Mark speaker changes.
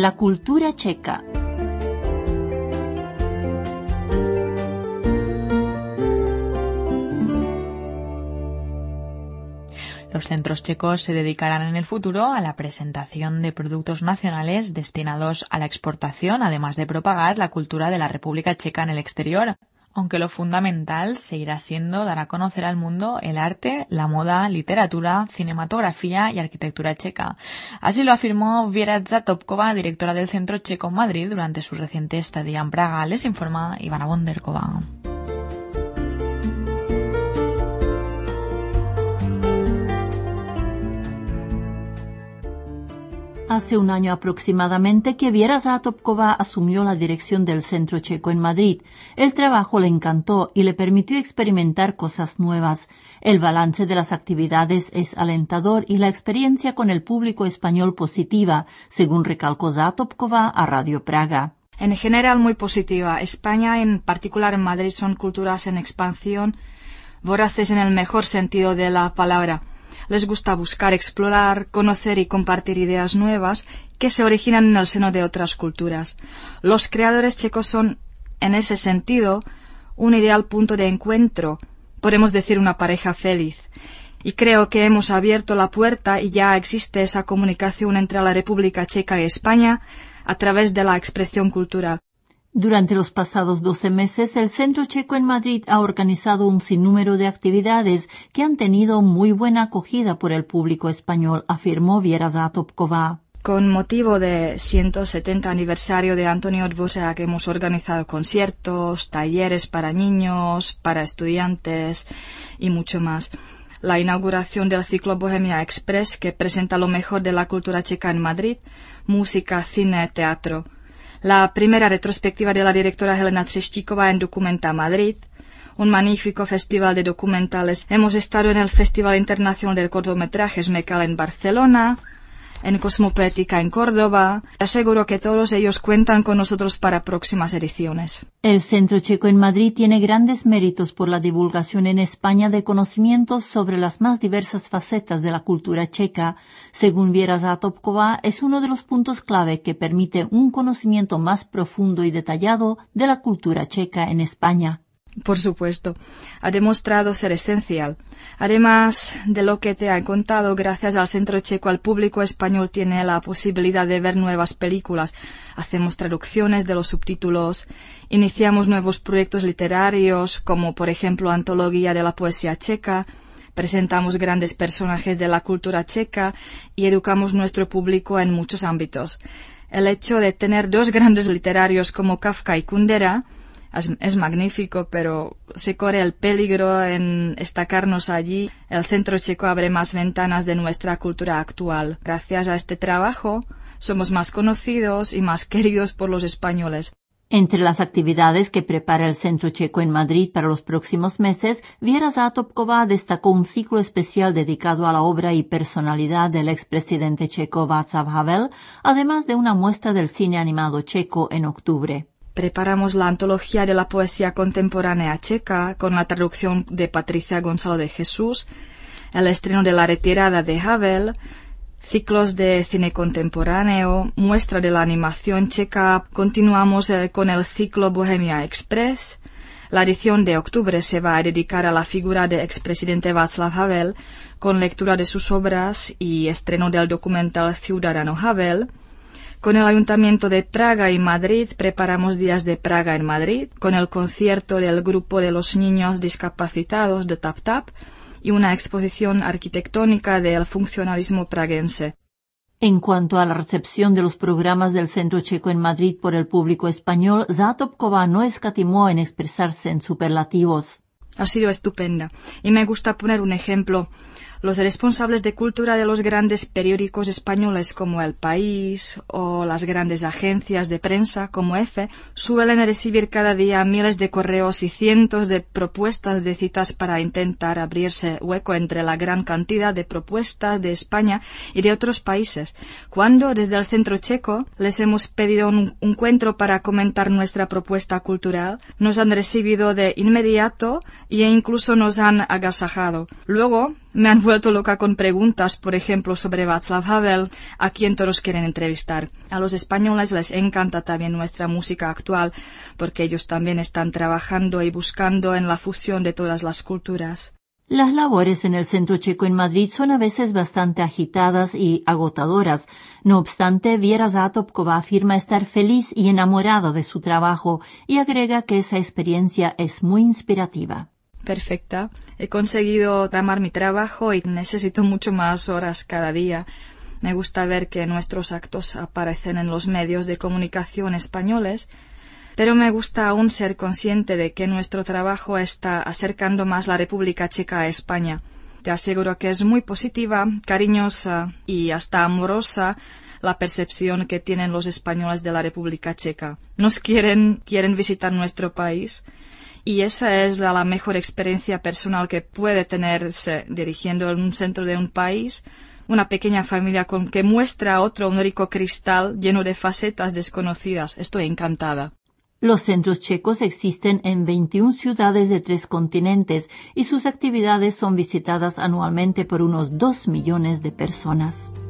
Speaker 1: la cultura checa.
Speaker 2: Los centros checos se dedicarán en el futuro a la presentación de productos nacionales destinados a la exportación, además de propagar la cultura de la República Checa en el exterior. Aunque lo fundamental seguirá siendo dar a conocer al mundo el arte, la moda, literatura, cinematografía y arquitectura checa. Así lo afirmó Viera Zatopkova, directora del Centro Checo en Madrid, durante su reciente estadía en Praga. Les informa Ivana Bonderkova.
Speaker 1: Hace un año aproximadamente que Viera Zatopkova asumió la dirección del Centro Checo en Madrid. El trabajo le encantó y le permitió experimentar cosas nuevas. El balance de las actividades es alentador y la experiencia con el público español positiva, según recalcó Zatopkova a Radio Praga.
Speaker 3: En general muy positiva. España, en particular en Madrid, son culturas en expansión, voraces en el mejor sentido de la palabra. Les gusta buscar, explorar, conocer y compartir ideas nuevas que se originan en el seno de otras culturas. Los creadores checos son, en ese sentido, un ideal punto de encuentro, podemos decir una pareja feliz. Y creo que hemos abierto la puerta y ya existe esa comunicación entre la República Checa y España a través de la expresión cultural.
Speaker 1: Durante los pasados 12 meses, el Centro Checo en Madrid ha organizado un sinnúmero de actividades que han tenido muy buena acogida por el público español, afirmó Viera Zatopkova.
Speaker 3: Con motivo de 170 aniversario de Antonio Dvořák hemos organizado conciertos, talleres para niños, para estudiantes y mucho más. La inauguración del ciclo Bohemia Express, que presenta lo mejor de la cultura checa en Madrid, música, cine, teatro. La primera retrospectiva de la directora Helena Třeštíková en Documenta Madrid, un magnífico festival de documentales. Hemos estado en el Festival Internacional del Cortometraje Smekal en Barcelona, en Cosmopoética en Córdoba. Aseguro que todos ellos cuentan con nosotros para próximas ediciones.
Speaker 1: El Centro Checo en Madrid tiene grandes méritos por la divulgación en España de conocimientos sobre las más diversas facetas de la cultura checa. Según Viera Zatopkova, es uno de los puntos clave que permite un conocimiento más profundo y detallado de la cultura checa en España.
Speaker 3: Por supuesto, ha demostrado ser esencial. Además de lo que te he contado, gracias al Centro Checo el público español tiene la posibilidad de ver nuevas películas. Hacemos traducciones de los subtítulos, iniciamos nuevos proyectos literarios, como por ejemplo Antología de la Poesía Checa, presentamos grandes personajes de la cultura checa y educamos nuestro público en muchos ámbitos. El hecho de tener dos grandes literarios como Kafka y Kundera es magnífico, pero se corre el peligro en destacarnos allí. El Centro Checo abre más ventanas de nuestra cultura actual. Gracias a este trabajo, somos más conocidos y más queridos por los españoles.
Speaker 1: Entre las actividades que prepara el Centro Checo en Madrid para los próximos meses, Viera Zatopkova destacó un ciclo especial dedicado a la obra y personalidad del expresidente checo Václav Havel, además de una muestra del cine animado checo en octubre.
Speaker 3: Preparamos la antología de la poesía contemporánea checa con la traducción de Patricia Gonzalo de Jesús, el estreno de La retirada de Havel, ciclos de cine contemporáneo, muestra de la animación checa. Continuamos con el ciclo Bohemia Express. La edición de octubre se va a dedicar a la figura del expresidente Václav Havel con lectura de sus obras y estreno del documental Ciudadano Havel. Con el Ayuntamiento de Praga y Madrid preparamos Días de Praga en Madrid, con el concierto del grupo de los niños discapacitados de Tap Tap y una exposición arquitectónica del funcionalismo praguense.
Speaker 1: En cuanto a la recepción de los programas del Centro Checo en Madrid por el público español, Zatopkova no escatimó en expresarse en superlativos.
Speaker 3: Ha sido estupenda. Y me gusta poner un ejemplo. Los responsables de cultura de los grandes periódicos españoles como El País o las grandes agencias de prensa como EFE suelen recibir cada día miles de correos y cientos de propuestas de citas para intentar abrirse hueco entre la gran cantidad de propuestas de España y de otros países. Cuando desde el Centro Checo les hemos pedido un encuentro para comentar nuestra propuesta cultural, nos han recibido de inmediato e incluso nos han agasajado. Luego, Me han vuelto loca con preguntas, por ejemplo, sobre Václav Havel, a quien todos quieren entrevistar. A los españoles les encanta también nuestra música actual, porque ellos también están trabajando y buscando en la fusión de todas las culturas.
Speaker 1: Las labores en el Centro Checo en Madrid son a veces bastante agitadas y agotadoras. No obstante, Věra Zátopková afirma estar feliz y enamorada de su trabajo y agrega que esa experiencia es muy inspirativa.
Speaker 3: Perfecta. He conseguido amar mi trabajo y necesito mucho más horas cada día. Me gusta ver que nuestros actos aparecen en los medios de comunicación españoles, pero me gusta aún ser consciente de que nuestro trabajo está acercando más la República Checa a España. Te aseguro que es muy positiva, cariñosa y hasta amorosa la percepción que tienen los españoles de la República Checa. Nos quieren visitar nuestro país. Y esa es la mejor experiencia personal que puede tenerse dirigiendo en un centro de un país, una pequeña familia que muestra a otro un rico cristal lleno de facetas desconocidas. Estoy encantada.
Speaker 1: Los centros checos existen en 21 ciudades de 3 continentes y sus actividades son visitadas anualmente por unos 2 millones de personas.